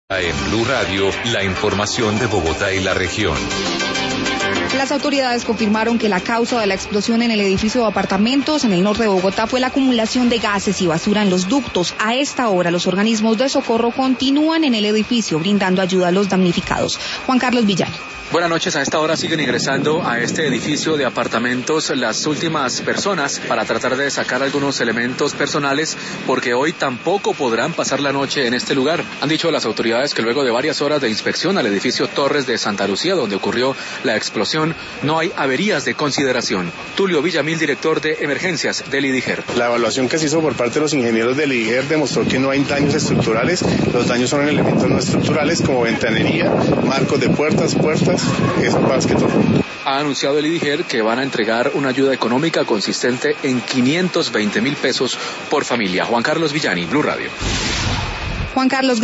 En Blue Radio, la información de Bogotá y la región. Las autoridades confirmaron que la causa de la explosión en el edificio de apartamentos en el norte de Bogotá fue la acumulación de gases y basura en los ductos. A esta hora, los organismos de socorro continúan en el edificio brindando ayuda a los damnificados. Juan Carlos Villani. Buenas noches. A esta hora siguen ingresando a este edificio de apartamentos las últimas personas para tratar de sacar algunos elementos personales, porque hoy tampoco podrán pasar la noche en este lugar. Han dicho las autoridades que luego de varias horas de inspección al edificio Torres de Santa Lucía, donde ocurrió la explosión, no hay averías de consideración. Tulio Villamil, director de emergencias del IDIGER. La evaluación que se hizo por parte de los ingenieros del IDIGER demostró que no hay daños estructurales. Los daños son en elementos no estructurales como ventanería, marcos de puertas, eso más que todo. Ha anunciado el IDIGER que van a entregar una ayuda económica consistente en 520.000 pesos por familia. Juan Carlos Villani, Blue Radio. Juan Carlos.